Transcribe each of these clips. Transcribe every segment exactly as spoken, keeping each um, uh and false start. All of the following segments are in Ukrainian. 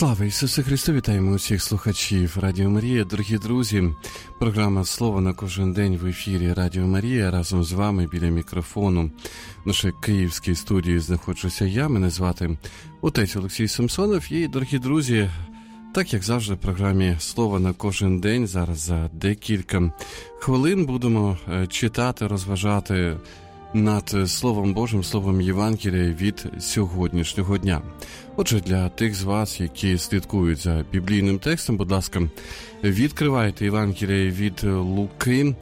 Слава Ісусу Христу! Вітаємо усіх слухачів Радіо Марія. Дорогі друзі, програма «Слово на кожен день» в ефірі Радіо Марія. Разом з вами біля мікрофону в нашій київській студії знаходжуся я. Мене звати отець Олексій Самсонов. І, дорогі друзі, так як завжди в програмі «Слово на кожен день» зараз за декілька хвилин будемо читати, розважати над Словом Божим, Словом Євангелія від сьогоднішнього дня. Отже, для тих з вас, які слідкують за біблійним текстом, будь ласка, відкривайте Євангеліє від Луки,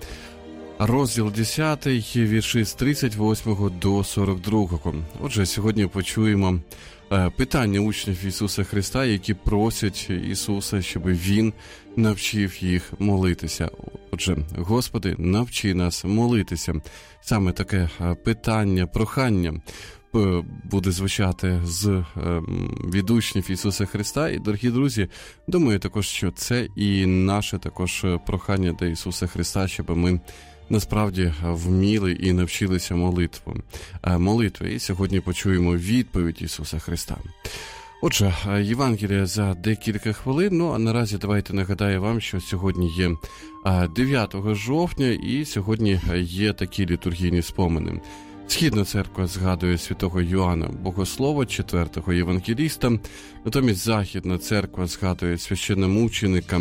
розділ десятий, вірші з тридцять восьмого до сорок другого. Отже, сьогодні почуємо питання учнів Ісуса Христа, які просять Ісуса, щоб Він навчив їх молитися. Отже, Господи, навчи нас молитися. Саме таке питання, прохання буде звучати з від учнів Ісуса Христа. І, дорогі друзі, думаю також, що це і наше також прохання до Ісуса Христа, щоб ми насправді вміли і навчилися молитву. молитві. І сьогодні почуємо відповідь Ісуса Христа. Отже, Євангелія за декілька хвилин. Ну, а наразі давайте нагадаю вам, що сьогодні є дев'ятого жовтня, і сьогодні є такі літургійні спомини. Східна церква згадує святого Йоанна Богослова, четвертого євангеліста, натомість Західна церква згадує священномученика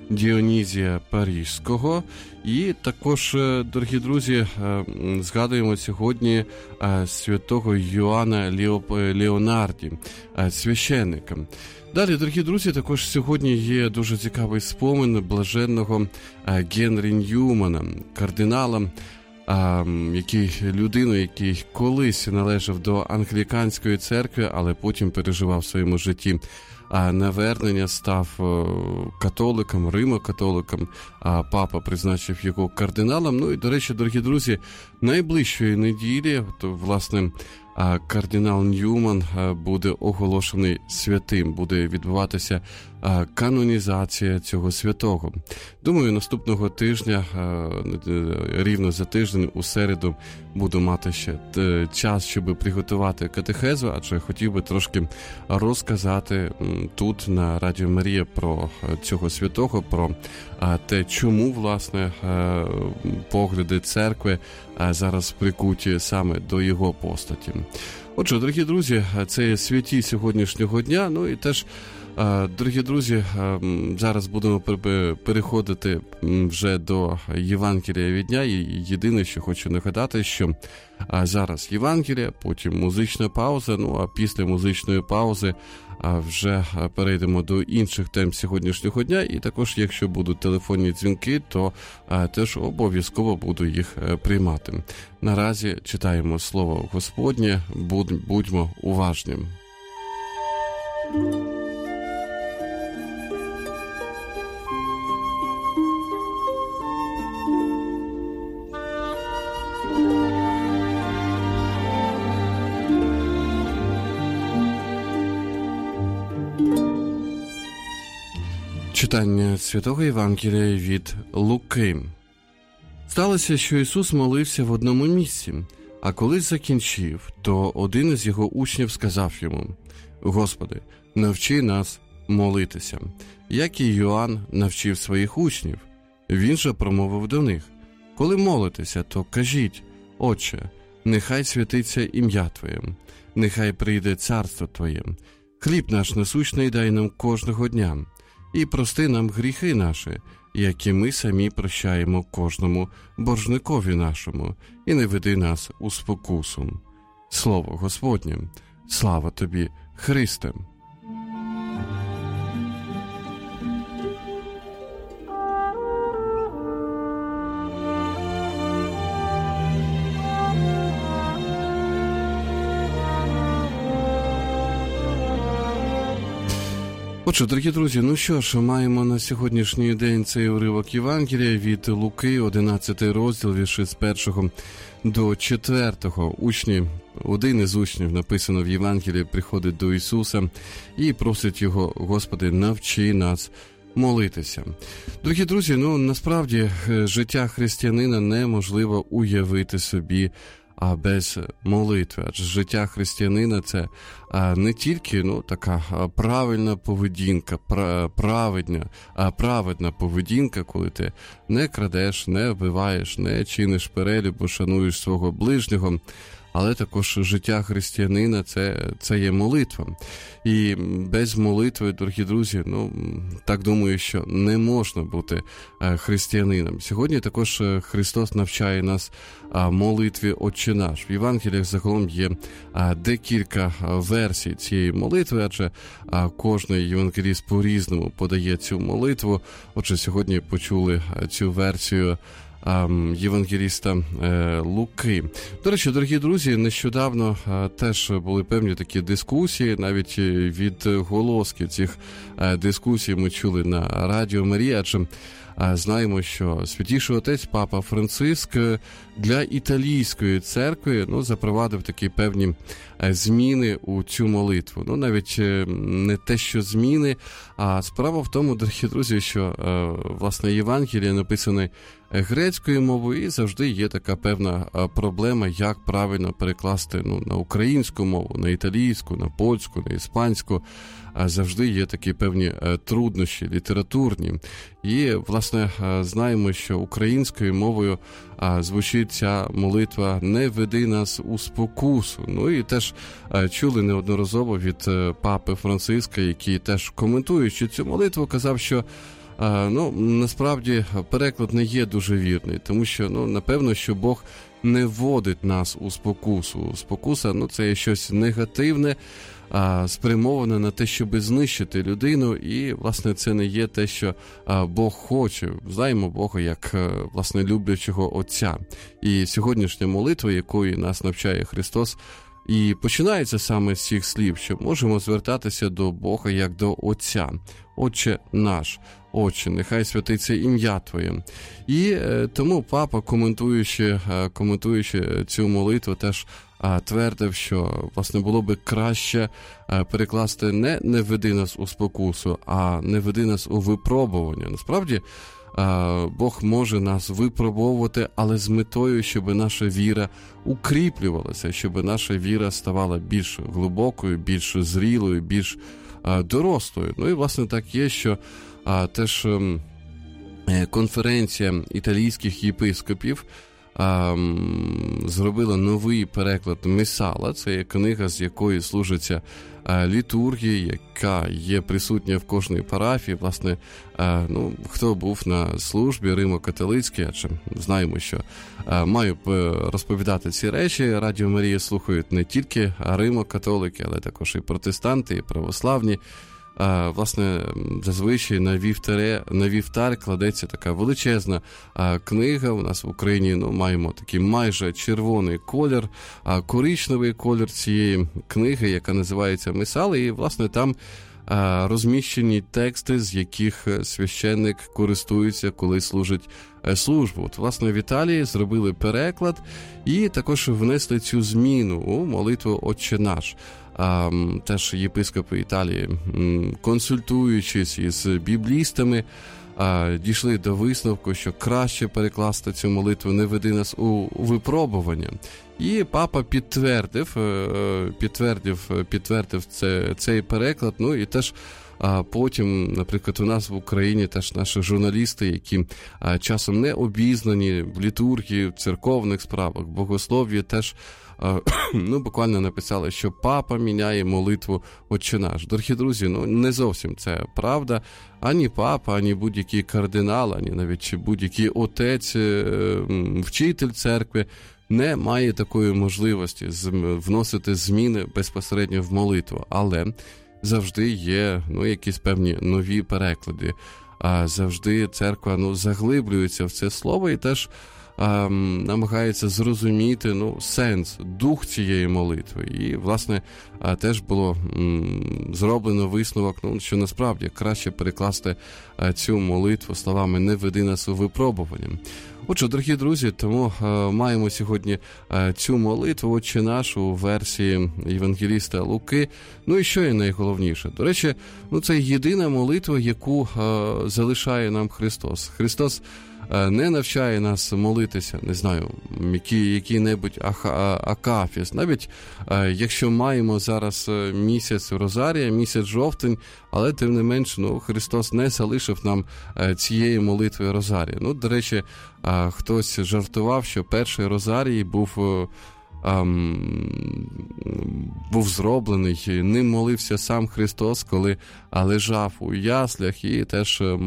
Діонізія Паризького. І також, дорогі друзі, згадуємо сьогодні святого Йоанна Леонарді, священника. Далі, дорогі друзі, також сьогодні є дуже цікавий спомин блаженного Генрі Ньюмана, кардинала, А, який людину, який колись належав до англіканської церкви, але потім переживав в своєму житті а, навернення, став католиком, римо-католиком, а папа призначив його кардиналом. Ну і, до речі, дорогі друзі, найближчої неділі, то, власне, а кардинал Ньюман буде оголошений святим, буде відбуватися канонізація цього святого. Думаю, наступного тижня, рівно за тиждень, у середу, буду мати ще час, щоб приготувати катехезу, адже хотів би трошки розказати тут на Радіо Марія про цього святого, про те, чому, власне, погляди церкви зараз прикуті саме до його постаті. Отже, дорогі друзі, це є святі сьогоднішнього дня. Ну і теж, дорогі друзі, зараз будемо переходити вже до Євангелія від дня. І єдине, що хочу нагадати, що зараз Євангелія, потім музична пауза, ну а після музичної паузи вже перейдемо до інших тем сьогоднішнього дня. І також, якщо будуть телефонні дзвінки, то теж обов'язково буду їх приймати. Наразі читаємо Слово Господнє, будьмо уважні. Читання Святого Євангелія від Луки. Сталося, що Ісус молився в одному місці, а коли закінчив, то один із його учнів сказав йому: «Господи, навчи нас молитися, як і Йоанн навчив своїх учнів». Він же промовив до них: «Коли молитеся, то кажіть: Отче, нехай святиться ім'я Твоє, нехай прийде царство Твоє, хліб наш насущний дай нам кожного дня, і прости нам гріхи наші, як і ми самі прощаємо кожному боржникові нашому, і не веди нас у спокусу». Слово Господнє. Слава Тобі, Христе! Отже, дорогі друзі, ну що ж, маємо на сьогоднішній день цей уривок Євангелія від Луки, одинадцятий розділ, вірші з першого до четвертого. Учні, один із учнів, написано в Євангелії, приходить до Ісуса і просить його: «Господи, навчи нас молитися». Дорогі друзі, ну насправді життя християнина неможливо уявити собі а без молитви. Адже життя християнина – це не тільки ну, така правильна поведінка, праведна, праведна поведінка, коли ти не крадеш, не вбиваєш, не чиниш перелюбу, шануєш свого ближнього, але також життя християнина це, це є молитва. І без молитви, дорогі друзі, ну, так думаю, що не можна бути християнином. Сьогодні також Христос навчає нас молитві «Отче наш». В Євангеліях загалом є декілька версій цієї молитви, адже кожний євангеліст по-різному подає цю молитву. Отже, сьогодні почули цю версію євангеліста Луки. До речі, дорогі друзі, нещодавно теж були певні такі дискусії, навіть відголоски цих дискусій ми чули на Радіо Марія, адже знаємо, що Святіший Отець Папа Франциск для італійської церкви ну, запровадив такі певні зміни у цю молитву. Ну, навіть не те, що зміни, а справа в тому, дорогі друзі, що, власне, Євангеліє написане грецькою мовою, і завжди є така певна проблема, як правильно перекласти ну, на українську мову, на італійську, на польську, на іспанську. Завжди є такі певні труднощі літературні. І, власне, знаємо, що українською мовою звучить ця молитва «Не веди нас у спокусу». Ну і теж чули неодноразово від папи Франциска, який теж коментуючи цю молитву, казав, що ну, насправді переклад не є дуже вірний, тому що, ну, напевно, що Бог не вводить нас у спокусу. Спокуса, ну, це є щось негативне, спрямоване на те, щоб знищити людину, і, власне, це не є те, що Бог хоче. Знаємо Бога як, власне, люблячого Отця. І сьогоднішня молитва, якої нас навчає Христос, і починається саме з цих слів, що можемо звертатися до Бога як до Отця. «Отче наш», «Отче, нехай святиться ім'я Твоє». І е, тому папа, коментуючи, е, коментуючи цю молитву, теж е, твердив, що, власне, було би краще е, перекласти не «не веди нас у спокусу», а «не веди нас у випробування». Насправді, Бог може нас випробовувати, але з метою, щоб наша віра укріплювалася, щоб наша віра ставала більш глибокою, більш зрілою, більш дорослою. Ну і, власне, так є, що теж конференція італійських єпископів зробила новий переклад Місала. Це є книга, з якої служиться літургія, яка є присутня в кожній парафії. Власне, ну, хто був на службі Римо-католицькій, адже знаємо, що маю розповідати ці речі. Радіо Марія слухають не тільки Римо-католики, але також і протестанти, і православні. А, власне, зазвичай на вівтаре, на вівтар кладеться така величезна а, книга. У нас в Україні ну, маємо такий майже червоний колір, а коричневий колір цієї книги, яка називається Мисала, і, власне, там а, розміщені тексти, з яких священник користується, коли служить службу. От, власне, в Італії зробили переклад і також внесли цю зміну у молитву «Отче наш». А, теж єпископи Італії, консультуючись із біблістами, а, дійшли до висновку, що краще перекласти цю молитву «Не веди нас у випробування». І папа підтвердив, підтвердив, підтвердив це, цей переклад, ну і теж а потім, наприклад, у нас в Україні теж наші журналісти, які а, часом не обізнані в літургії, в церковних справах, богослов'ї, теж а, ну, буквально написали, що папа міняє молитву «Отче наш». Дорогі друзі, ну не зовсім це правда. Ані папа, ані будь-який кардинал, ані навіть будь-який отець, вчитель церкви не має такої можливості вносити зміни безпосередньо в молитву. Але завжди є ну, якісь певні нові переклади. А завжди церква ну, заглиблюється в це слово і теж а, намагається зрозуміти ну, сенс, дух цієї молитви. І, власне, а, теж було м, зроблено висновок, ну, що насправді краще перекласти а, цю молитву словами «Не веди нас у випробування». Отже, дорогі друзі, тому е, маємо сьогодні е, цю молитву «Отче наш» у версії євангеліста Луки. Ну і що є найголовніше? До речі, ну це єдина молитва, яку е, залишає нам Христос. Христос не навчає нас молитися, не знаю, який, який-небудь акафіс. Навіть якщо маємо зараз місяць Розарія, місяць жовтень, але тим не менш, ну, Христос не залишив нам цієї молитви Розарія. Ну, до речі, хтось жартував, що перший Розарій був Ем, був зроблений, ним молився сам Христос, коли лежав у яслях і теж е,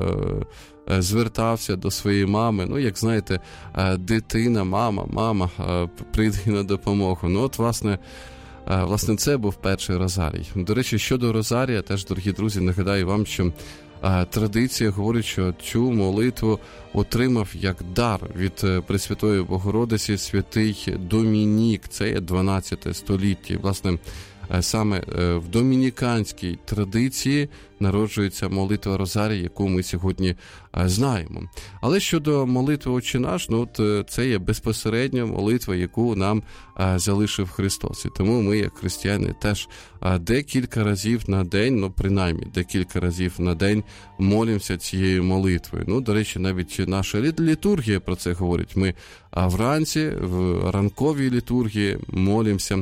е, звертався до своєї мами. Ну, як знаєте, е, дитина, мама, мама, е, прийди на допомогу. Ну, от, власне, е, власне, це був перший Розарій. До речі, щодо Розарія, теж, дорогі друзі, нагадаю вам, що традиція говорить, що цю молитву отримав як дар від Пресвятої Богородиці святий Домінік. Це є дванадцяте століття. Власне, саме в домініканській традиції народжується молитва Розарія, яку ми сьогодні знаємо. Але щодо молитви «Отче наш», ну, от це є безпосередньо молитва, яку нам залишив Христос. І тому ми, як християни, теж декілька разів на день, ну, принаймні, декілька разів на день молимося цією молитвою. Ну, до речі, навіть наша літургія про це говорить. Ми вранці, в ранковій літургії молимося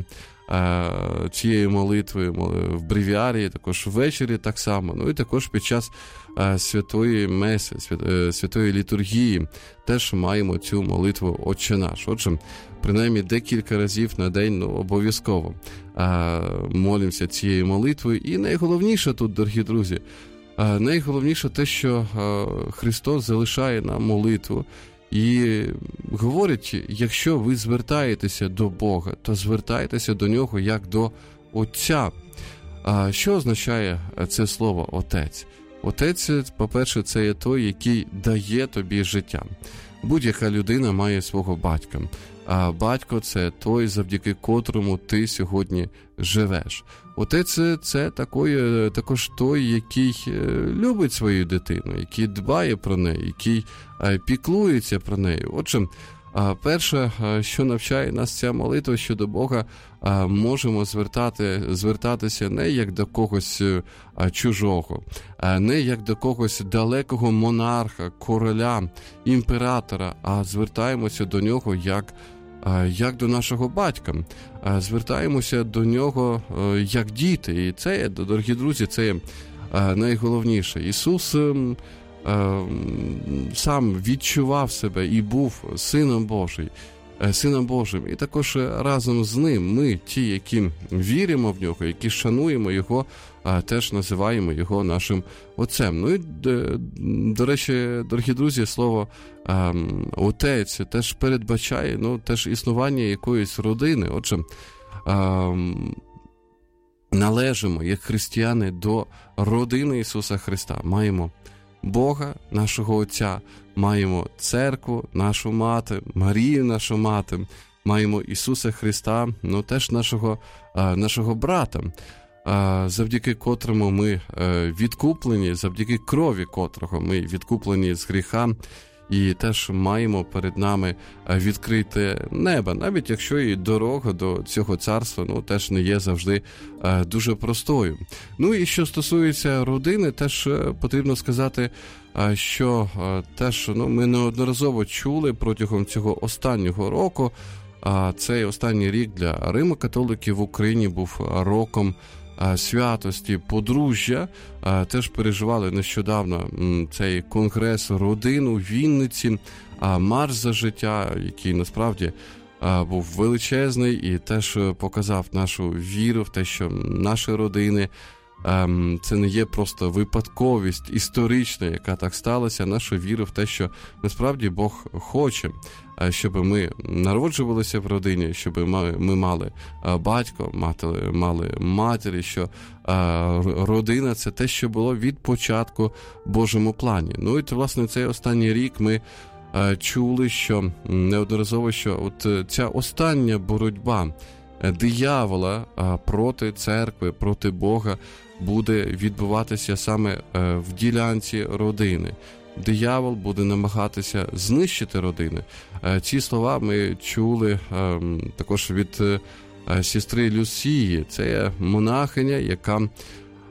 цієї молитви в бревіарії, також ввечері так само, ну і також під час святої меси, святої літургії теж маємо цю молитву «Отче наш». Отже, принаймні декілька разів на день, ну, обов'язково молимося цією молитвою. І найголовніше тут, дорогі друзі, найголовніше те, що Христос залишає нам молитву. І говорить, якщо ви звертаєтеся до Бога, то звертайтеся до Нього як до Отця. А що означає це слово «Отець»? Отець, по-перше, це є той, який дає тобі життя. Будь-яка людина має свого батька. А батько – це той, завдяки котрому ти сьогодні живеш. Отець – це такої, також той, який любить свою дитину, який дбає про неї, який піклується про неї. Отже, перше, що навчає нас ця молитва щодо Бога, можемо звертати, звертатися не як до когось чужого, не як до когось далекого монарха, короля, імператора, а звертаємося до нього як як до нашого батька, звертаємося до нього як діти. І це, дорогі друзі, це найголовніше. Ісус сам відчував себе і був Сином Божим, Сином Божим. І також разом з Ним ми, ті, які віримо в Нього, які шануємо Його, теж називаємо Його нашим Отцем. Ну і, до речі, дорогі друзі, слово «Отець» теж передбачає, ну, теж існування якоїсь родини. Отже, належимо, як християни, до родини Ісуса Христа. Маємо Бога, нашого Отця, маємо Церкву, нашу мати, Марію, нашу мати, маємо Ісуса Христа, ну, теж нашого, нашого брата, завдяки котрому ми відкуплені, завдяки крові котрого ми відкуплені з гріха, і теж маємо перед нами відкрите небо, навіть якщо і дорога до цього царства, ну, теж не є завжди дуже простою. Ну і що стосується родини, теж потрібно сказати, що теж, ну, ми неодноразово чули протягом цього останнього року, цей останній рік для Римо-католиків в Україні був роком святості подружжя. Теж переживали нещодавно цей конгрес родин у Вінниці, марш за життя, який насправді був величезний і теж показав нашу віру в те, що наші родини це не є просто випадковість історична, яка так сталася, нашу віру в те, що насправді Бог хоче, щоб ми народжувалися в родині, щоб ми мали батька, мали матері, що родина – це те, що було від початку в Божому плані. Ну і, власне, цей останній рік ми чули, що неодноразово, що от ця остання боротьба диявола проти церкви, проти Бога буде відбуватися саме в ділянці родини. Диявол буде намагатися знищити родини. Ці слова ми чули також від сестри Люсії. Це монахиня, яка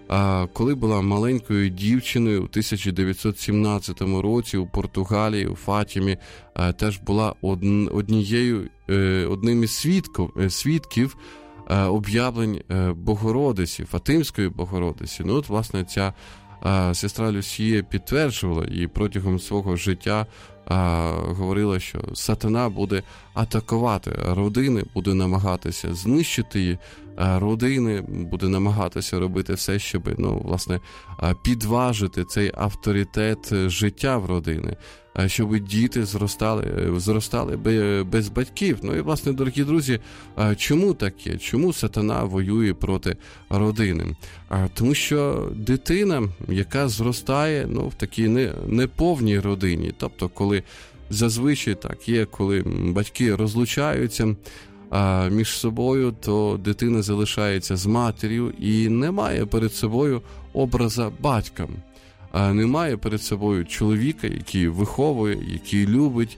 коли була маленькою дівчиною у тисяча дев'ятсот сімнадцятому році у Португалії, у Фатімі, теж була однією, одним із свідків, свідків об'явлень Богородиці, Фатимської Богородиці. Ну, от, власне, ця сестра Люсія підтверджувала і протягом свого життя а, говорила, що сатана буде атакувати родини, буде намагатися знищити її, а родини, буде намагатися робити все, щоб, ну, власне, підважити цей авторитет життя в родини, щоб діти зростали, зростали без батьків. Ну і, власне, дорогі друзі, чому таке? Чому сатана воює проти родини? Тому що дитина, яка зростає, ну, в такій неповній родині, тобто, коли зазвичай так є, коли батьки розлучаються між собою, то дитина залишається з матір'ю і не має перед собою образа батька. Немає перед собою чоловіка, який виховує, який любить,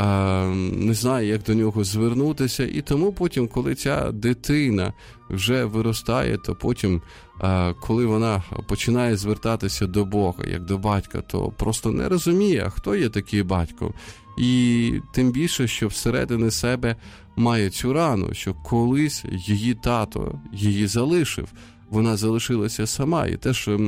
не знає, як до нього звернутися. І тому потім, коли ця дитина вже виростає, то потім, коли вона починає звертатися до Бога, як до батька, то просто не розуміє, хто є такий батько. І тим більше, що всередині себе має цю рану, що колись її тато її залишив, вона залишилася сама. І те, що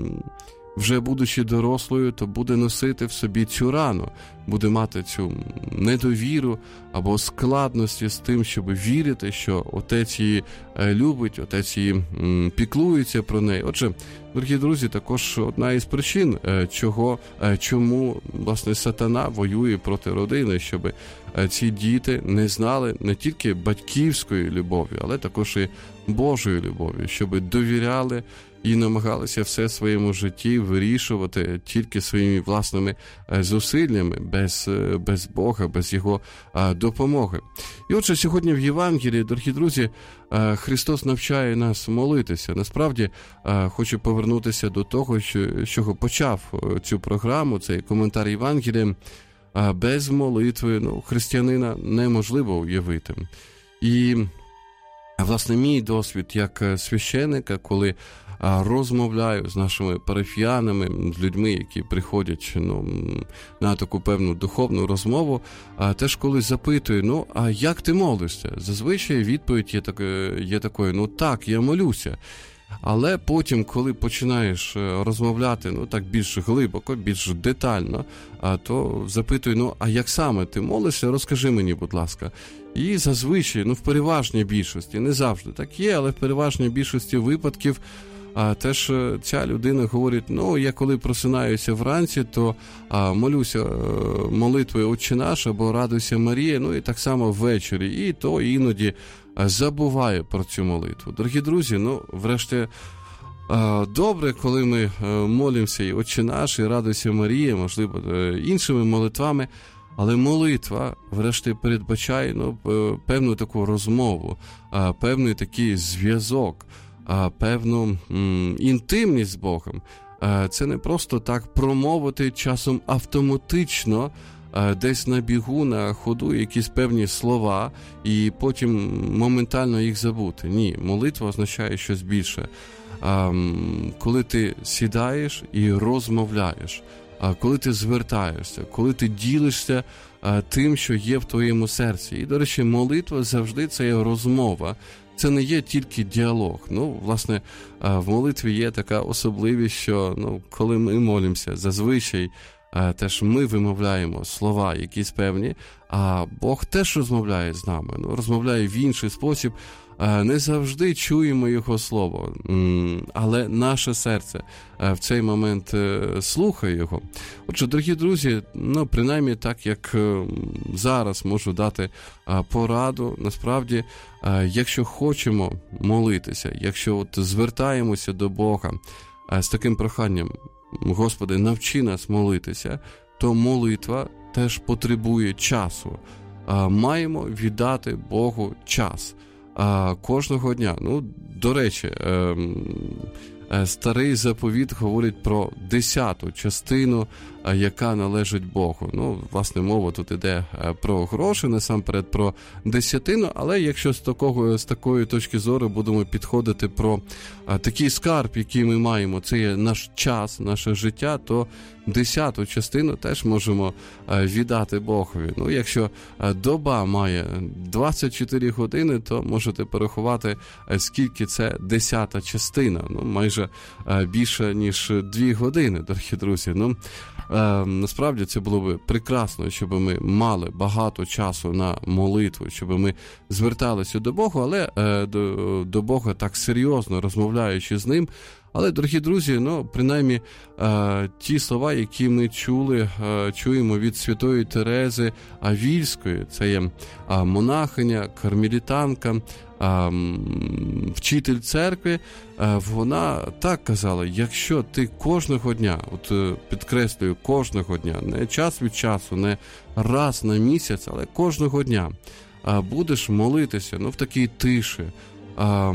вже будучи дорослою, то буде носити в собі цю рану, буде мати цю недовіру або складності з тим, щоб вірити, що отець її любить, отець її піклується про неї. Отже, дорогі друзі, також одна із причин, чого, чому, власне, сатана воює проти родини, щоб ці діти не знали не тільки батьківської любові, але також і Божої любові, щоб довіряли і намагалися все в своєму житті вирішувати тільки своїми власними зусиллями, без, без Бога, без Його допомоги. І отже, сьогодні в Євангелії, дорогі друзі, Христос навчає нас молитися. Насправді, хочу повернутися до того, що, що почав цю програму, цей коментар Євангелія. Без молитви, ну, християнина неможливо уявити. І, власне, мій досвід як священика, коли розмовляю з нашими парафіянами, з людьми, які приходять, ну, на таку певну духовну розмову, теж коли запитую, ну, а як ти молишся? Зазвичай відповідь є, так, є такою, ну так, я молюся. Але потім, коли починаєш розмовляти, ну, так більш глибоко, більш детально, то запитую, ну, а як саме ти молишся? Розкажи мені, будь ласка. І зазвичай, ну, в переважній більшості, не завжди так є, але в переважній більшості випадків а, теж ця людина говорить, ну, я коли просинаюся вранці, то а, молюся молитвою «Отче наш» або «Радуйся, Марія», ну, і так само ввечері, і то іноді забуває про цю молитву. Дорогі друзі, ну, врешті, добре, коли ми молимося і «Отче наш», і «Радуйся, Марія», можливо, іншими молитвами, але молитва, врешті, передбачає, ну, певну таку розмову, певний такий зв'язок, певну м, інтимність з Богом. Це не просто так промовити часом автоматично, десь на бігу, на ходу якісь певні слова і потім моментально їх забути. Ні, молитва означає щось більше. Коли ти сідаєш і розмовляєш, коли ти звертаєшся, коли ти ділишся тим, що є в твоєму серці. І, до речі, молитва завжди це є розмова. Це не є тільки діалог. Ну, власне, в молитві є така особливість, що, ну, коли ми молимося, зазвичай теж ми вимовляємо слова якісь певні, а Бог теж розмовляє з нами, ну, розмовляє в інший спосіб. Не завжди чуємо Його слово, але наше серце в цей момент слухає Його. Отже, дорогі друзі, ну, принаймні так, як зараз можу дати пораду, насправді, якщо хочемо молитися, якщо от звертаємося до Бога з таким проханням, Господи, навчи нас молитися, то молитва теж потребує часу. Маємо віддати Богу час. Кожного дня. Ну, до речі, Старий заповіт говорить про десяту частину яка належить Богу. Ну, власне, мова тут іде про гроші, насамперед про десятину, але якщо з такого, з такої точки зору будемо підходити про такий скарб, який ми маємо, це є наш час, наше життя, то десяту частину теж можемо віддати Богові. Ну, якщо доба має двадцять чотири години, то можете порахувати, скільки це десята частина. Ну, майже більше, ніж дві години, дорогі друзі. Ну, насправді це було б прекрасно, щоб ми мали багато часу на молитву, щоб ми зверталися до Бога, але до, до Бога так серйозно розмовляючи з Ним. Але, дорогі друзі, ну, принаймні, е, ті слова, які ми чули, е, чуємо від святої Терези Авільської, це є е, монахиня, кармелітанка, е, вчитель церкви, е, вона так казала: якщо ти кожного дня, от е, підкреслюю, кожного дня, не час від часу, не раз на місяць, але кожного дня е, будеш молитися, ну, в такій тиші, е,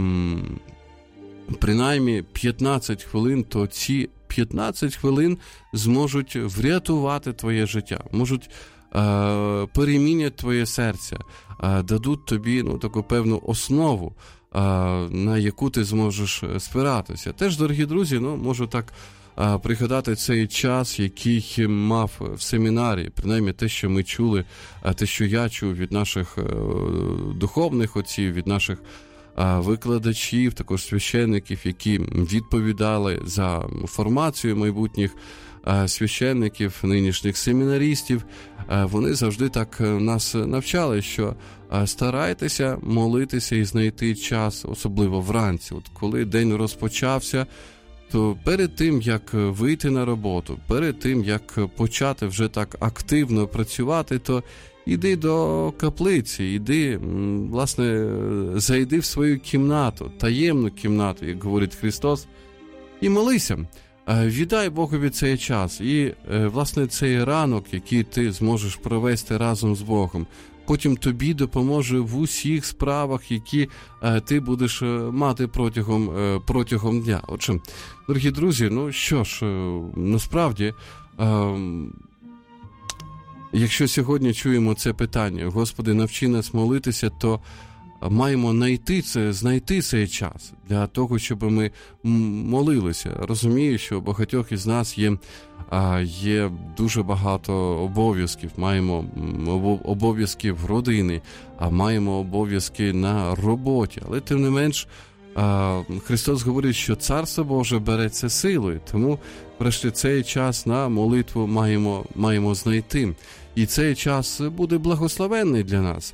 принаймні п'ятнадцять хвилин, то ці п'ятнадцять хвилин зможуть врятувати твоє життя, можуть е, перемінять твоє серце, е, дадуть тобі, ну, таку певну основу, е, на яку ти зможеш спиратися. Теж, дорогі друзі, ну, можу так е, пригадати цей час, який мав в семінарі, принаймні те, що ми чули, е, те, що я чув від наших е, духовних отців, від наших викладачів, також священників, які відповідали за формацію майбутніх священників, нинішніх семінарістів. Вони завжди так нас навчали, що старайтеся молитися і знайти час, особливо вранці. От коли день розпочався, то перед тим, як вийти на роботу, перед тим, як почати вже так активно працювати, то іди до каплиці, іди, власне, зайди в свою кімнату, таємну кімнату, як говорить Христос, і молися. Віддай Богові цей час. І, власне, цей ранок, який ти зможеш провести разом з Богом, потім тобі допоможе в усіх справах, які ти будеш мати протягом, протягом дня. Отже, дорогі друзі, ну що ж, насправді, якщо сьогодні чуємо це питання: Господи, навчи нас молитися, то маємо знайти це, знайти цей час для того, щоб ми молилися. Розумію, що у багатьох із нас є, є дуже багато обов'язків. Маємо обов'язки в родині, а маємо обов'язки на роботі. Але тим не менш, Христос говорить, що Царство Боже береться силою, тому врешті цей час на молитву маємо, маємо знайти. І цей час буде благословенний для нас,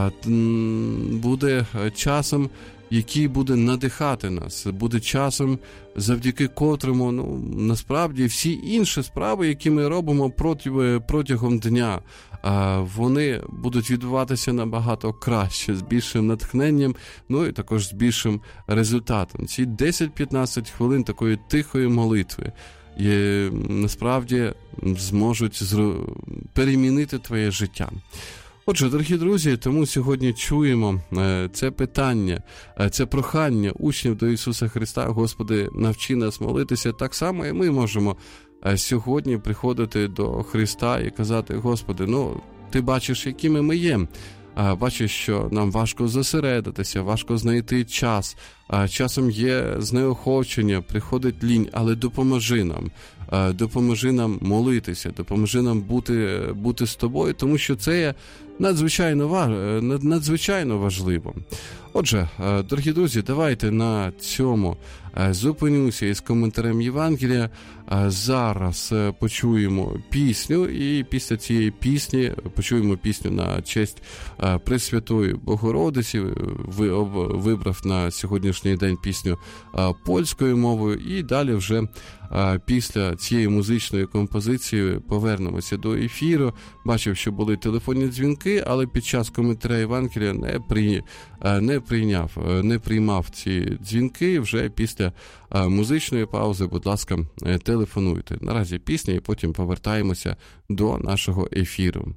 буде часом, який буде надихати нас, буде часом, завдяки котрому, ну, насправді, всі інші справи, які ми робимо проти, протягом дня, вони будуть відбуватися набагато краще, з більшим натхненням, ну і також з більшим результатом. Ці десять-п'ятнадцять хвилин такої тихої молитви і, насправді, зможуть зру... перемінити твоє життя. Отже, дорогі друзі, тому сьогодні чуємо це питання, це прохання учнів до Ісуса Христа: Господи, навчи нас молитися. Так само і ми можемо сьогодні приходити до Христа і казати: Господи, ну, Ти бачиш, якими ми є. Бачиш, що нам важко зосередитися, важко знайти час. Часом є знеохочення, приходить лінь, але допоможи нам. Допоможи нам молитися, допоможи нам бути, бути з Тобою, тому що це є надзвичайно, надзвичайно важливо. Отже, дорогі друзі, давайте на цьому зупинюся із коментарем Євангелія. Зараз почуємо пісню, і після цієї пісні почуємо пісню на честь Пресвятої Богородиці. Вибрав на сьогоднішній день пісню польською мовою, і далі вже після цієї музичної композиції повернемося до ефіру. Бачив, що були телефонні дзвінки, але під час коментаря Євангелія не, при, не прийняв, не приймав ці дзвінки. Вже після музичної паузи, будь ласка, телефонуйте. Наразі пісня, і потім повертаємося до нашого ефіру.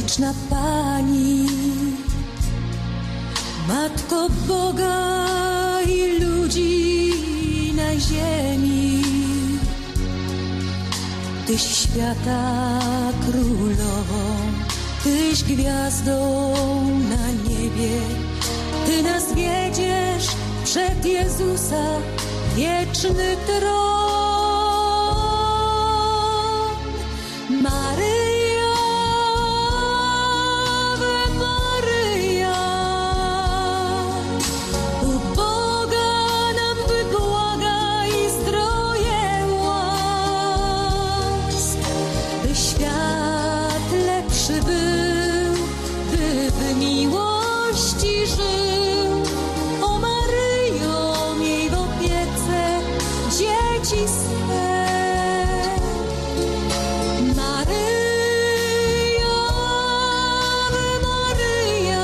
Śliczna Pani, Matko Boga i ludzi na ziemi, Tyś świata królową, Tyś gwiazdą na niebie, Ty nas wiedziesz przed Jezusa wieczny tron. Maryjo, Ave Maryja, u Boga nam wybłagaj zdroje łask, by świat lepszy był, by w miłości żył. O Maryjo, miej w opiece dzieci swe. Maryjo, Ave Maryja,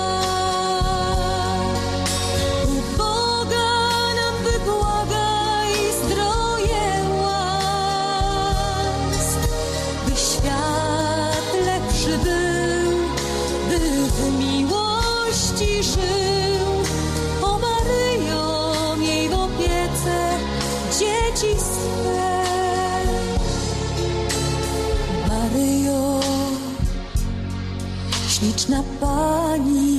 u Boga nam wybłagaj zdroje łask, by świat lepszy był, by w miłości żył. O Maryjo, miej w opiece dzieci swe. Maryjo, śliczna Pani,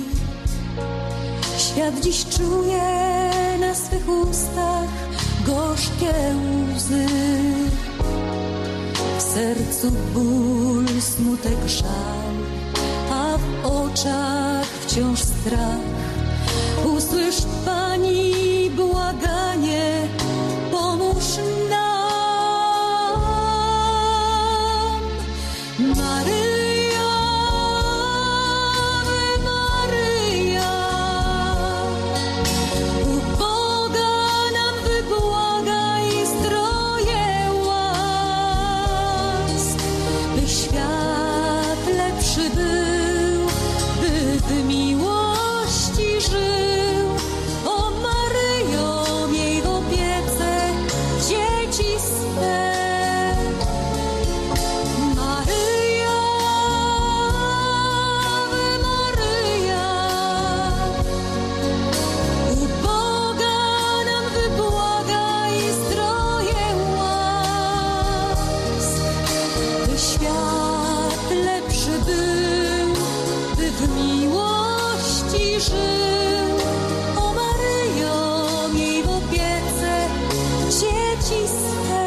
świat dziś czuje na swych ustach gorzkie łzy. W sercu ból, smutek, żal, a w oczach wciąż strach. Usłysz Pani błaganie, pomóż nam. Maryjo, Ave Maryja, u Boga nam wybłagaj zdroje łask, by świat lepszy był, by w miłości żył. O Maryjo, miej w opiece dzieci swe. Maryjo, Ave Maryja, u Boga nam wybłagaj zdroje łask, by świat lepszy był, by w miłości żył. O Maryjo, miej w opiece dzieci swe.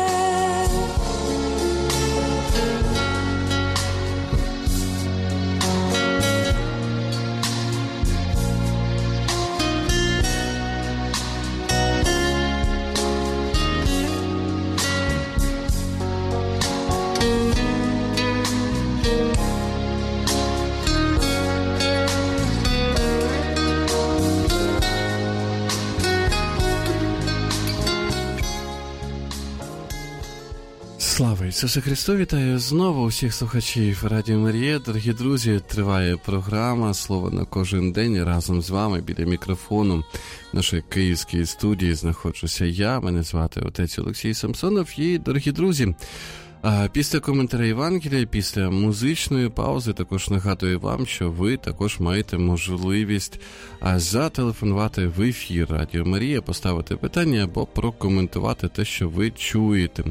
Слава Ісусу Христу! Вітаю знову усіх слухачів Радіо Марія. Дорогі друзі, триває програма «Слово на кожен день». Разом з вами біля мікрофону в нашій київській студії знаходжуся я. Мене звати отець Олексій Самсонов. І, дорогі друзі, після коментаря Євангелія, після музичної паузи також нагадую вам, що ви також маєте можливість зателефонувати в ефір Радіо Марія, поставити питання або прокоментувати те, що ви чуєте.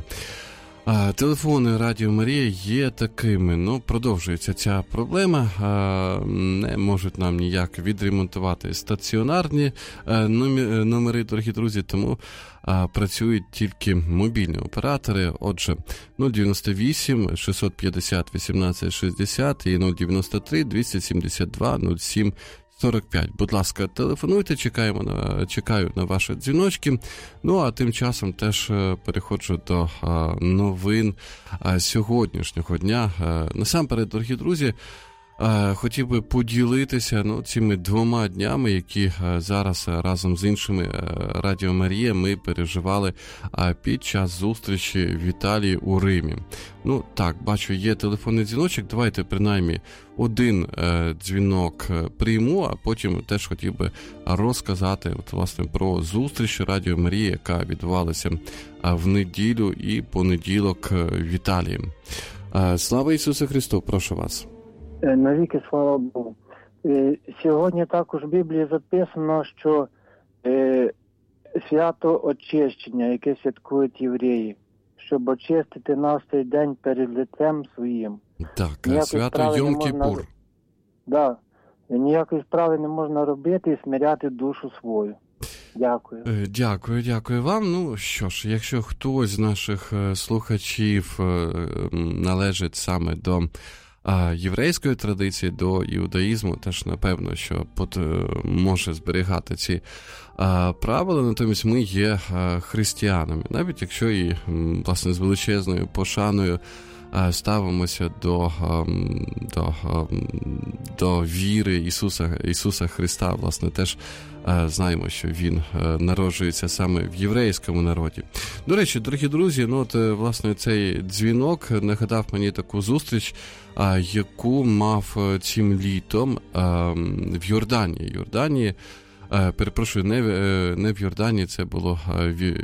А, телефони Радіо Марія є такими. Ну, продовжується ця проблема. А, не можуть нам ніяк відремонтувати стаціонарні а, номери, дорогі друзі, тому а, працюють тільки мобільні оператори. Отже, нуль дев'яносто вісім шістсот п'ятдесят вісімнадцять шістдесят і нуль дев'яносто три двісті сімдесят два нуль сім сорок п'ять. Будь ласка, телефонуйте, чекаємо на, чекаю на ваші дзвіночки. Ну, а тим часом теж переходжу до а, новин а, сьогоднішнього дня. А, насамперед, дорогі друзі, а, хотів би поділитися ну, цими двома днями, які а, зараз а, разом з іншими а, Радіо Марія ми переживали а, під час зустрічі в Італії у Римі. Ну, так, бачу, є телефонний дзвіночок. Давайте, принаймні, один е, дзвінок прийму, а потім теж хотів би розказати от, власне, про зустріч Радіо Марія, яка відбувалася в неділю і понеділок в Італії. Е, слава Ісусу Христу, прошу вас. Навіки слава Богу. Сьогодні також в Біблії записано, що свято очищення, яке святкують євреї, щоб очистити нас цей день перед лицем своїм. Так, ніякої свято Йом-Кіпур. Можна... Да. Ніякої справи не можна робити і смиряти душу свою. Дякую. Дякую, дякую вам. Ну що ж, якщо хтось з наших слухачів належить саме до єврейської традиції, до іудаїзму, теж напевно, що под, може зберігати ці а, правила, натомість ми є а, християнами, навіть якщо і, власне, з величезною пошаною а, ставимося до, а, до, а, до віри Ісуса, Ісуса Христа, власне, теж а, знаємо, що Він а, народжується саме в єврейському народі. До речі, дорогі друзі, ну от, власне, цей дзвінок нагадав мені таку зустріч, а, яку мав цим літом а, в Йорданії. Йорданії, а, перепрошую, не, не в Йорданії, це було в,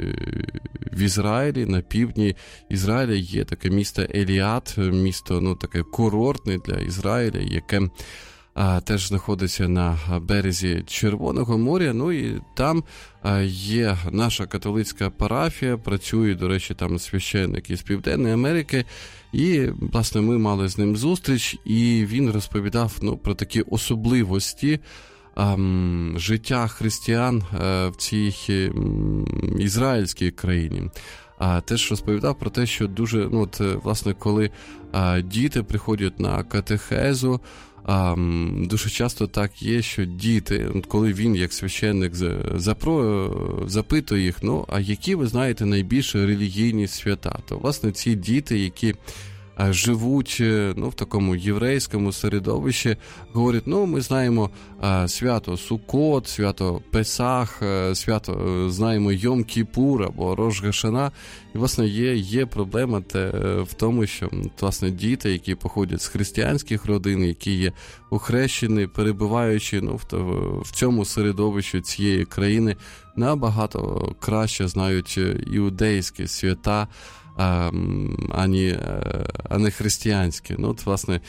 в Ізраїлі, на півдні Ізраїля є таке місто Еліат, місто, ну, таке курортне для Ізраїля, яке а, теж знаходиться на березі Червоного моря. Ну і там а, є наша католицька парафія, працює, до речі, там священник із Південної Америки. І, власне, ми мали з ним зустріч, і він розповідав, ну, про такі особливості ем, життя християн е, в цій е, ізраїльській країні. А теж розповідав про те, що дуже, ну, от, власне, коли е, діти приходять на катехезу, Um, дуже часто так є, що діти, коли він, як священник, запро, запитує їх, ну, а які ви знаєте найбільш релігійні свята? То, власне, ці діти, які а, живуть, ну, в такому єврейському середовищі, говорять, ну, ми знаємо а, свято Суккот, свято Песах, а, свято, знаємо Йом-Кіпур або Рош Гашана. І, власне, є, є проблема те, в тому, що, власне, діти, які походять з християнських родин, які є охрещені, перебуваючи, ну, в, в цьому середовищі цієї країни, набагато краще знають іудейські свята, а, ані, а не християнські. Ну, от, власне,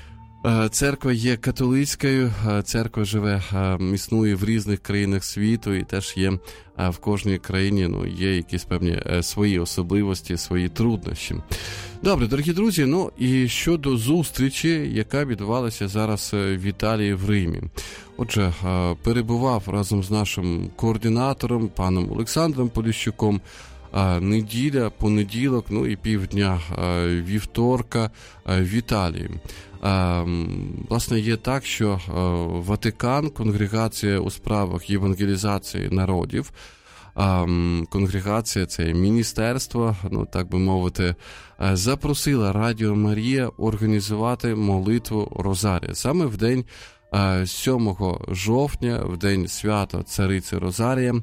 церква є католицькою, церква живе, існує в різних країнах світу, і теж є в кожній країні, ну, є якісь певні свої особливості, свої труднощі. Добре, дорогі друзі, ну і щодо зустрічі, яка відбувалася зараз в Італії, в Римі. Отже, перебував разом з нашим координатором, паном Олександром Поліщуком, неділя, понеділок, ну і півдня вівторка в Італії. Власне, є так, що Ватикан, конгрегація у справах євангелізації народів, конгрегація, це міністерство, ну, так би мовити, запросила Радіо Марія організувати молитву Розарія. Саме в день сьомого жовтня, в день свята Цариці Розарія,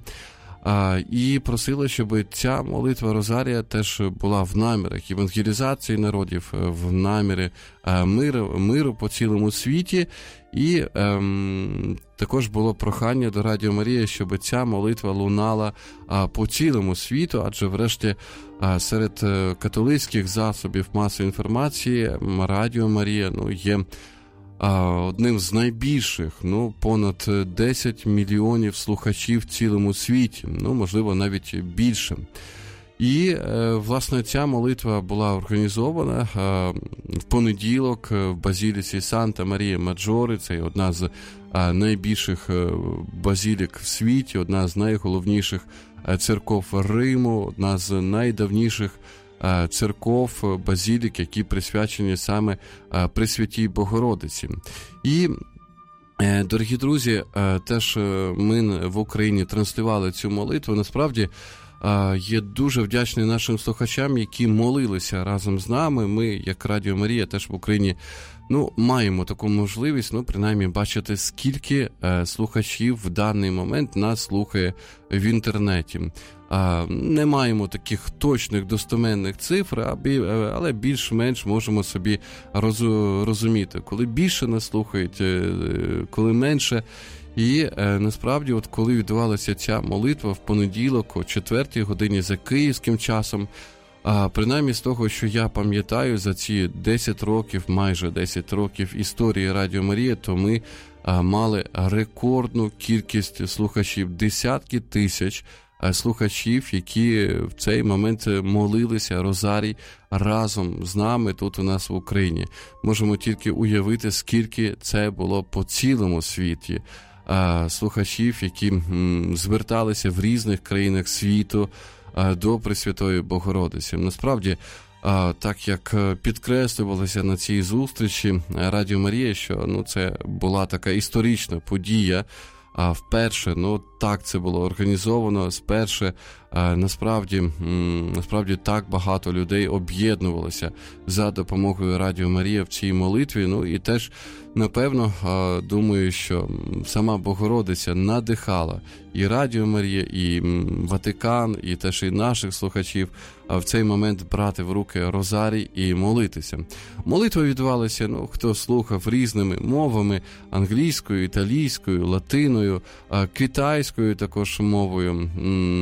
і просила, щоб ця молитва Розарія теж була в намірах євангелізації народів, в намірі миру, миру по цілому світі. І ем, також було прохання до Радіо Марія, щоб ця молитва лунала а, по цілому світу, адже врешті а, серед католицьких засобів масової інформації Радіо Марія, ну, є одним з найбільших, ну, понад десять мільйонів слухачів в цілому світі, ну, можливо, навіть більше. І, власне, ця молитва була організована в понеділок в базіліці Санта-Марія-Маджоре, це одна з найбільших базілік в світі, одна з найголовніших церков Риму, одна з найдавніших церков, базілік, які присвячені саме Пресвятій Богородиці. І, дорогі друзі, теж ми в Україні транслювали цю молитву. Насправді, є дуже вдячний нашим слухачам, які молилися разом з нами. Ми, як Радіо Марія, теж в Україні, ну, маємо таку можливість, ну, принаймні, бачити, скільки е, слухачів в даний момент нас слухає в інтернеті. Е, не маємо таких точних, достеменних цифр, але більш-менш можемо собі розу, розуміти, коли більше нас слухають, е, коли менше. І е, насправді, от коли відбувалася ця молитва в понеділок о четвертій годині за київським часом, А принаймні з того, що я пам'ятаю за ці десять років, майже десять років історії Радіо Марія, то ми а, мали рекордну кількість слухачів, десятки тисяч а, слухачів, які в цей момент молилися розарій разом з нами тут у нас в Україні. Можемо тільки уявити, скільки це було по цілому світі. А, слухачів, які м, зверталися в різних країнах світу до Пресвятої Богородиці. Насправді, так як підкреслювалося на цій зустрічі Радіо Марія, що ну, це була така історична подія, а вперше, ну так це було організовано, сперше насправді, насправді так багато людей об'єднувалося за допомогою Радіо Марія в цій молитві. Ну і теж, напевно, думаю, що сама Богородиця надихала і Радіо Марія, і Ватикан, і теж і наших слухачів в цей момент брати в руки розарій і молитися. Молитва відбувалася, ну, хто слухав, різними мовами: англійською, італійською, латиною, китайською також мовою.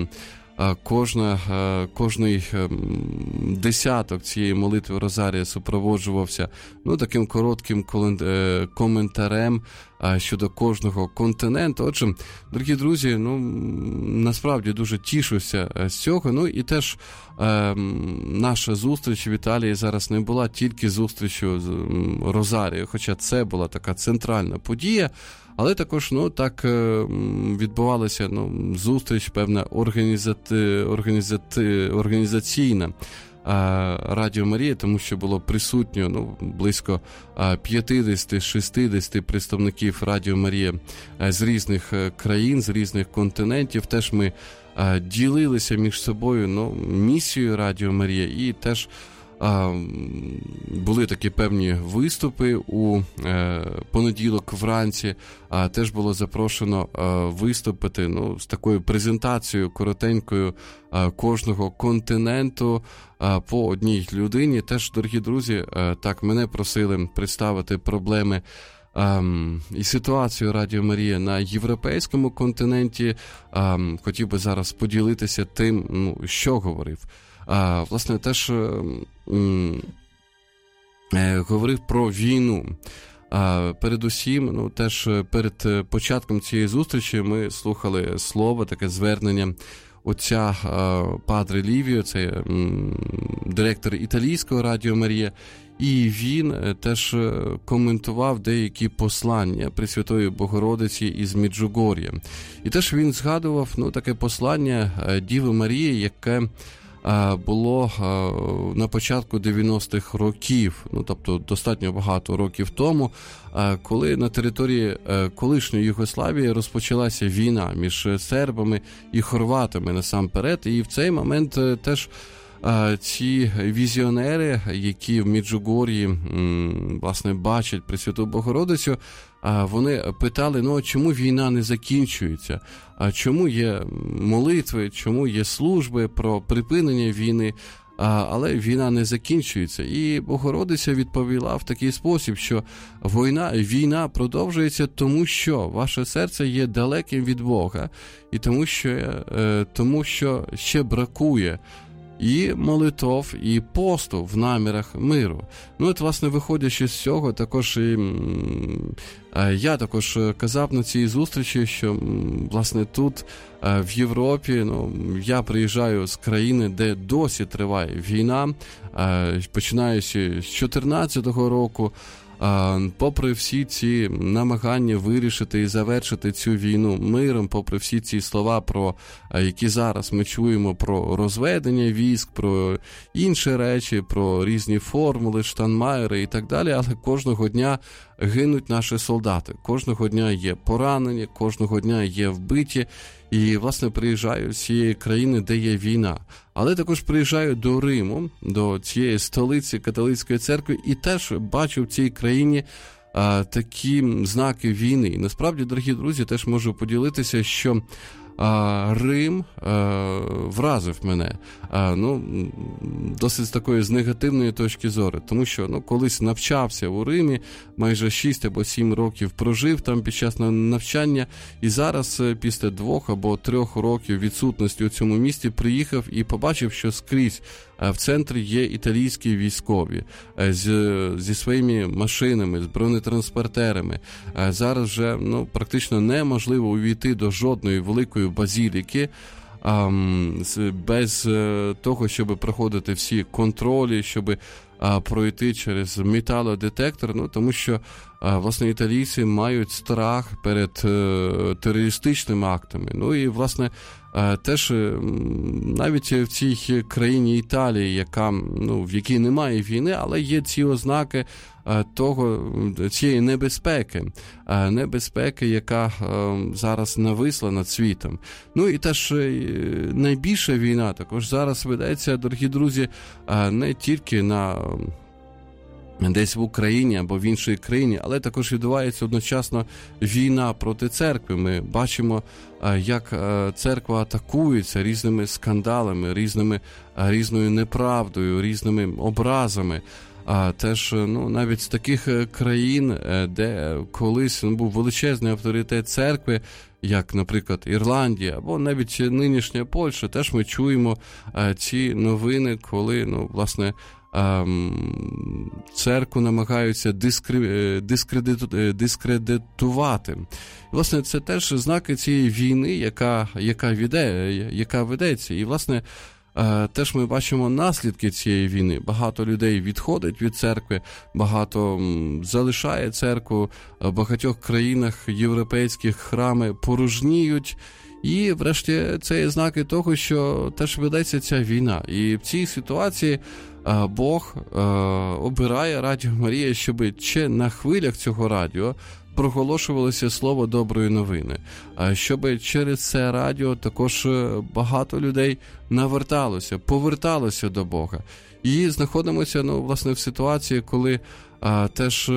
Кожна, кожний десяток цієї молитви розарія супроводжувався ну, таким коротким коментарем щодо кожного континенту. Отже, дорогі друзі, ну, насправді дуже тішуся з цього. Ну і теж е, наша зустріч в Італії зараз не була тільки зустрічю з розарією, хоча це була така центральна подія. Але також, ну, так відбувалася, ну, зустріч, певна організати, організати, організаційна Радіо Марія, тому що було присутньо, ну, близько п'ятдесят-шістдесят представників Радіо Марія з різних країн, з різних континентів. Теж ми ділилися між собою, ну, місією Радіо Марія, і теж були такі певні виступи у е, понеділок вранці, а теж було запрошено е, виступити ну, з такою презентацією коротенькою е, кожного континенту е, по одній людині. Теж, дорогі друзі, е, так, мене просили представити проблеми Um, і ситуацію Радіо Марія на європейському континенті. Um, хотів би зараз поділитися тим, ну, що говорив. Uh, власне, теж um, е, говорив про війну. Uh, передусім, ну, теж перед початком цієї зустрічі ми слухали слово, таке звернення отця uh, Падре Лівіо, це um, директор італійського Радіо Марія. І він теж коментував деякі послання Пресвятої Богородиці із Меджугор'я. І теж він згадував ну, таке послання Діви Марії, яке було на початку дев'яностих років, ну, тобто достатньо багато років тому, коли на території колишньої Югославії розпочалася війна між сербами і хорватами насамперед. І в цей момент теж ці візіонери, які в Меджугор'ї, власне, бачать Пресвяту Богородицю, вони питали, ну, чому війна не закінчується? Чому є молитви, чому є служби про припинення війни, але війна не закінчується? І Богородиця відповіла в такий спосіб, що війна, війна продовжується тому, що ваше серце є далеким від Бога, і тому, що, тому, що ще бракує і молитов, і посту в намірах миру. Ну, от, власне, виходячи з цього, також і я також казав на цій зустрічі, що, власне, тут, в Європі, ну, я приїжджаю з країни, де досі триває війна, починаючи з чотирнадцятого року, попри всі ці намагання вирішити і завершити цю війну миром, попри всі ці слова, про які зараз ми чуємо, про розведення військ, про інші речі, про різні формули, штанмайери і так далі, але кожного дня гинуть наші солдати, кожного дня є поранені, кожного дня є вбиті. І, власне, приїжджаю з цієї країни, де є війна. Але також приїжджаю до Риму, до цієї столиці католицької церкви, і теж бачу в цій країні а, такі знаки війни. І насправді, дорогі друзі, теж можу поділитися, що а, Рим а, вразив мене, а, ну, досить з такої з негативної точки зору, тому що ну, колись навчався у Римі, майже шість або сім років прожив там під час навчання, і зараз після двох або трьох років відсутності у цьому місті приїхав і побачив, що скрізь В центрі є італійські військові з, зі своїми машинами, з бронетранспортерами. Зараз вже ну, практично неможливо увійти до жодної великої базіліки без того, щоб проходити всі контролі, щоб пройти через металодетектор, ну, тому що, власне, італійці мають страх перед терористичними актами. Ну, і, власне, теж навіть в цій країні Італії, яка, ну, в якій немає війни, але є ці ознаки того, цієї небезпеки, небезпеки, яка зараз нависла над світом. Ну і теж найбільша війна також зараз ведеться, дорогі друзі, не тільки на десь в Україні або в іншій країні, але також відбувається одночасно війна проти церкви. Ми бачимо, як церква атакується різними скандалами, різними, різною неправдою, різними образами. А теж, ну, навіть з таких країн, де колись ну, був величезний авторитет церкви, як, наприклад, Ірландія, або навіть нинішня Польща, теж ми чуємо а, ці новини, коли, ну, власне, а, церкву намагаються дискри... дискредиту... дискредитувати. І, власне, це теж знаки цієї війни, яка, яка, веде, яка ведеться. І, власне, теж ми бачимо наслідки цієї війни. Багато людей відходить від церкви, багато залишає церкву. В багатьох країнах європейських храми порожніють. І, врешті, це є знаки того, що теж ведеться ця війна. І в цій ситуації Бог обирає Радіо Марія, щоб ще на хвилях цього радіо проголошувалося слово доброї новини, щоб через це радіо також багато людей наверталося, поверталося до Бога. І знаходимося, ну, власне, в ситуації, коли а, теж,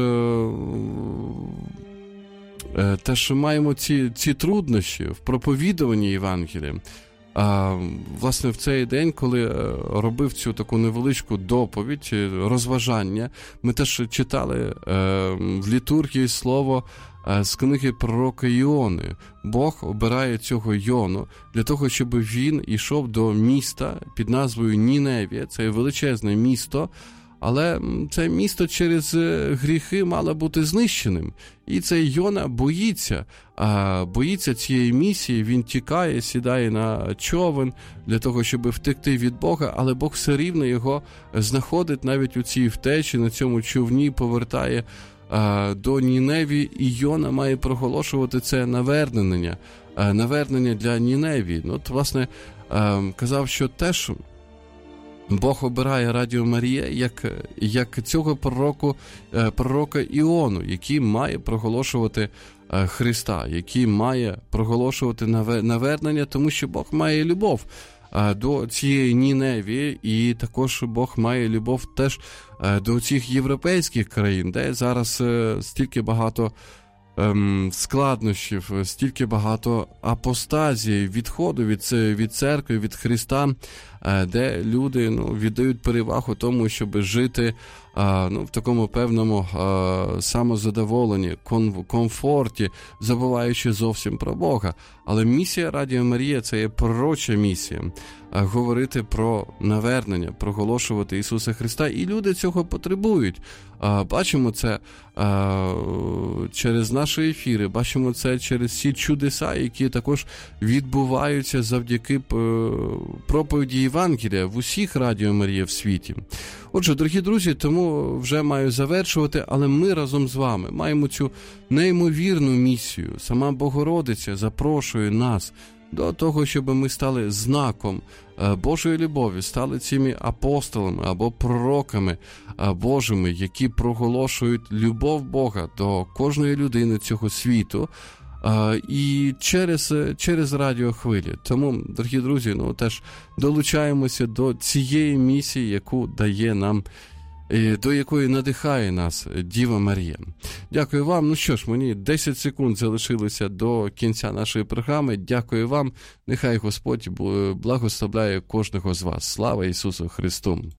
а, теж маємо ці, ці труднощі в проповідуванні Євангелія. А, власне, в цей день, коли робив цю таку невеличку доповідь, розважання, ми теж читали е, в літургії слово е, з книги пророка Іони. Бог обирає цього Йону для того, щоб він ішов до міста під назвою Ніневія. Це величезне місто, але це місто через гріхи мало бути знищеним. І цей Йона боїться, а боїться цієї місії, він тікає, сідає на човен для того, щоб втекти від Бога, але Бог все рівно його знаходить навіть у цій втечі, на цьому човні повертає а, до Ніневії, і Йона має проголошувати це навернення, а, навернення для Ніневії. Ну, от, власне, а, казав, що теж Бог обирає Радіо Марія як, як цього пророку, пророка Іону, який має проголошувати Христа, який має проголошувати навернення, тому що Бог має любов до цієї Ніневії, і також Бог має любов теж до цих європейських країн, де зараз стільки багато складнощів, стільки багато апостазії, відходу від, від церкви, від Христа, де люди ну, віддають перевагу тому, щоб жити ну, в такому певному самозадоволенні, комфорті, забуваючи зовсім про Бога. Але місія Радіо Марія – це є пророча місія. Говорити про навернення, проголошувати Ісуса Христа. І люди цього потребують. Бачимо це через наші ефіри, бачимо це через всі чудеса, які також відбуваються завдяки проповіді Євангелія в усіх Радіо Марія в світі. Отже, дорогі друзі, тому вже маю завершувати, але ми разом з вами маємо цю неймовірну місію. Сама Богородиця запрошує нас до того, щоб ми стали знаком Божої любові, стали цими апостолами або пророками Божими, які проголошують любов Бога до кожної людини цього світу, і через, через радіохвилі. Тому, дорогі друзі, ну теж долучаємося до цієї місії, яку дає нам, до якої надихає нас Діва Марія. Дякую вам. Ну що ж, мені десять секунд залишилося до кінця нашої програми. Дякую вам. Нехай Господь благословляє кожного з вас. Слава Ісусу Христу!